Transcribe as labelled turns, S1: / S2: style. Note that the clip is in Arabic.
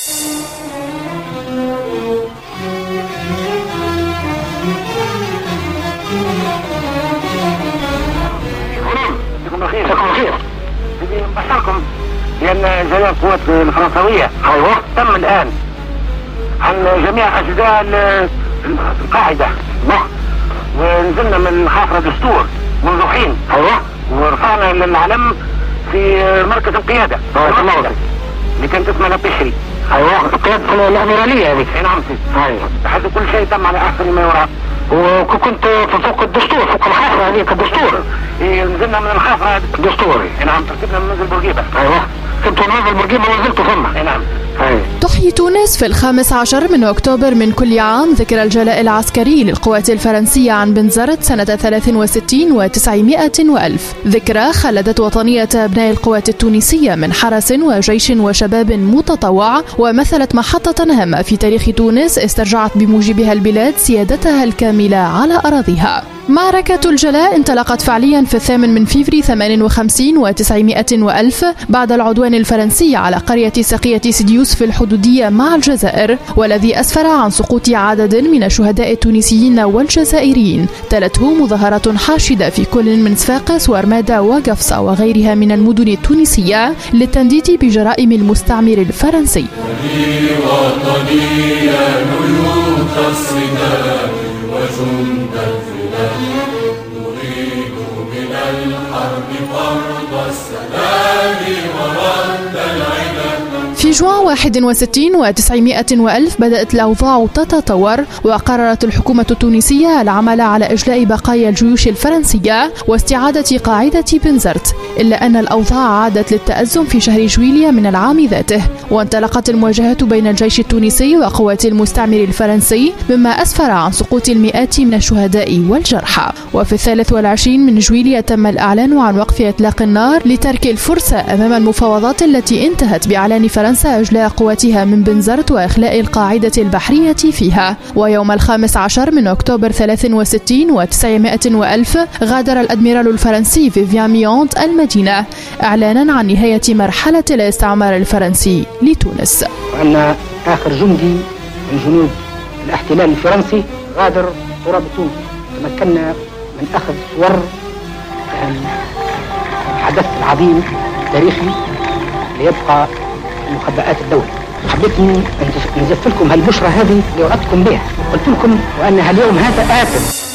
S1: خير. بشركم بأن جميع القوات الفرنسوية تم الآن عن جميع أجزاء القاعدة، ونزلنا من حافر دستور منذ حين، ورفعنا العلم في مركز القيادة اللي كانت اسمها بشري. قيادة الأميرالية هذه. نعم بحيث كل شيء تم على أحسن ما يرام. وكنت فوق الدستور، فوق الحافرة هذيك الدستور. نزلنا من الحافرة الدستور. نعم ركبنا من منزل بورقيبة. كنت من منزل بورقيبة ونزلت ثم. نعم.
S2: تحيي تونس في 15 من أكتوبر من كل عام ذكرى الجلاء العسكري للقوات الفرنسية عن بنزرت سنة 63 و900 وألف. ذكرى خلدت وطنية أبناء القوات التونسية من حرس وجيش وشباب متطوع، ومثلت محطة هامة في تاريخ تونس استرجعت بموجبها البلاد سيادتها الكاملة على أراضيها. معركة الجلاء انطلقت فعليا في 8 من فبراير 58 و900 وألف بعد العدوان الفرنسي على قرية سقية سيديوس في الحدودية مع الجزائر، والذي أسفر عن سقوط عدد من الشهداء التونسيين والجزائريين. تلته مظاهرة حاشدة في كل من صفاقس وارمادة وقفصة وغيرها من المدن التونسية للتنديد بجرائم المستعمر الفرنسي.
S3: نريد من الحرب فرض السلام ورد العدا.
S2: في جوان 61 و900 وألف بدأت الأوضاع تتطور، وقررت الحكومة التونسية العمل على إجلاء بقايا الجيوش الفرنسية واستعادة قاعدة بنزرت، إلا أن الأوضاع عادت للتأزم في شهر جويلية من العام ذاته، وانطلقت المواجهة بين الجيش التونسي وقوات المستعمر الفرنسي، مما أسفر عن سقوط المئات من الشهداء والجرحى. وفي 23 من جويلية تم الإعلان عن وقف إطلاق النار لترك الفرصة أمام المفاوضات التي انتهت بإعلان فرنسا إجلاء قواتها من بنزرت وإخلاء القاعدة البحرية فيها. ويوم 15 من أكتوبر 63 و900 وألف غادر الأدميرال الفرنسي فيفيان ميونت المدينة إعلانا عن نهاية مرحلة الاستعمار الفرنسي لتونس.
S1: وأن آخر جندي من جنود الاحتلال الفرنسي غادر تراب تونس. تمكنا من أخذ صور الحدث العظيم التاريخي ليبقى مخبئات الدولة. حبيت نزف لكم هالبشرة هذه اللي وعدتكم بها، قلت لكم وأن اليوم هذا آتم.